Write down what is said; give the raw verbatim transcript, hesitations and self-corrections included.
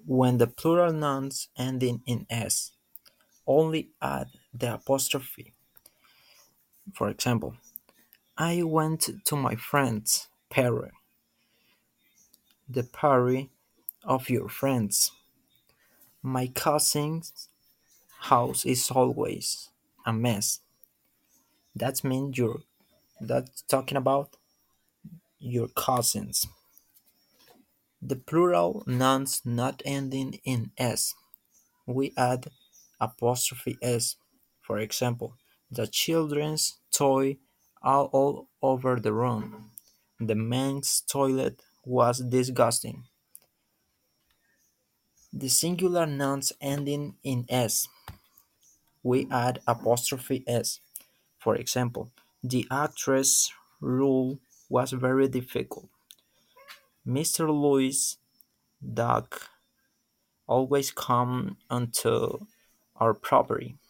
When the plural nouns ending in "s" only add the apostrophe. For example, I went to my friend's party, the party of your friends. My cousin's house is always a mess. That means you're that's talking about your cousins. The plural nouns not ending in "s", we add apostrophe "s". For example, the children's toy all, all over the room. The men's toilet was disgusting. The singular nouns ending in "s", we add apostrophe "s". For example, the actress role was very difficult. mister Louis' dog always come onto our property.